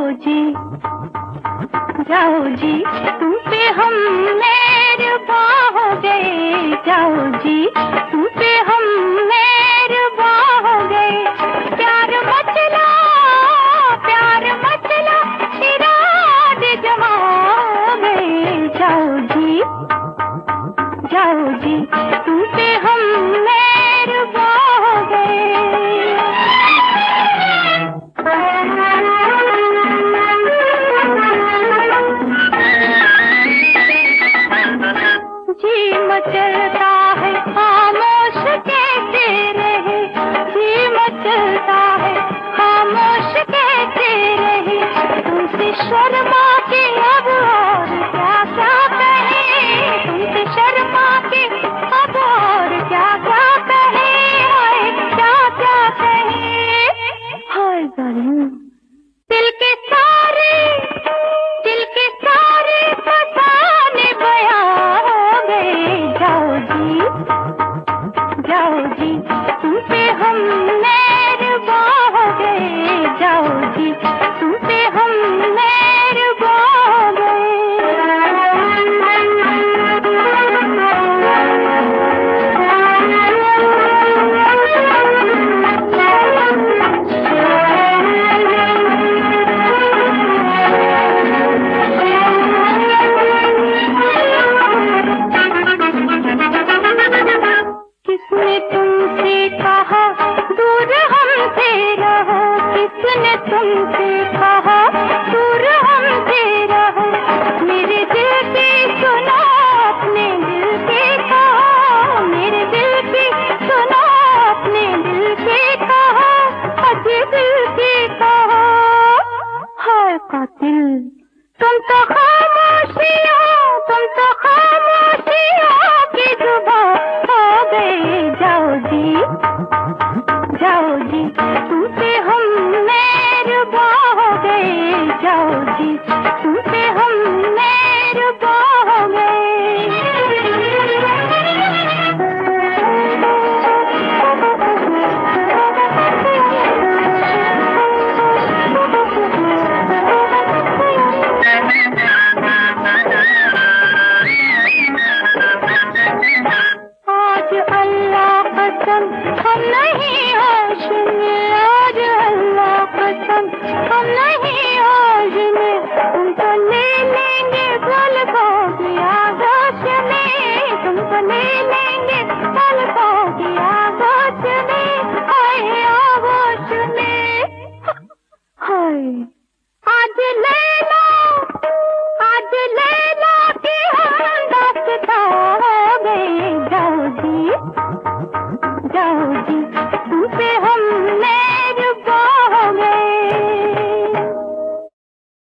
जी, जाओ जी, तुम पे हम मेहरबान हो गए। जाओ जी, तुम पे हम मेहरबान हो गए। प्यार मचला, इरादे जमा हो गए। जाओ जी, जाओ जी, तुम पे हम मेहरबान हो गए। जी मचलता है खामोश कैसे रहे, जी मचलता है खामोश कैसे रहे। तुमसे शर्मा के अब और क्या क्या कहे, तुमसे शर्मा के अब और क्या क्या कहे, हाय क्या क्या कहे। हाय जालिम, दिल के सारे, दिल के सारे फसाने बयां हो गए। जाओ जी, जाओ जी, तुम पे हम मेहरबान हो गए। जाओ जी, तुम पे हम मेहरबान हो किसने तुमसे कहा दूर हमसे रहो, किसने तुमसे कहा दूर हमसे रहो। मेरे दिल की सुनो, अपने दिल की कहो, मेरे दिल की सुनो, अपने दिल की कहो, अजी दिल की कहो। हाय कातिल, तुम तो खामोशियों, तुम तो खामोशियों की जुबान हो गए। जाओ जी, जाओ जी, तुम पे हम मेहरबान हो गए। जाओ जी, तुम पे हम मेहरबान हो गए। आज अल्लाह कसम हम नहीं होश में, आज अल्लाह कसम हम नहीं होश में। तुमको ले लेंगे पलकों की आगोश में, तुमको ले लेंगे पलकों की आगोश में, हाय आगोश में। हाय आज ले लो, आज ले लो कि हम दास्तां हो गए। जाओ जी, जाओ जी,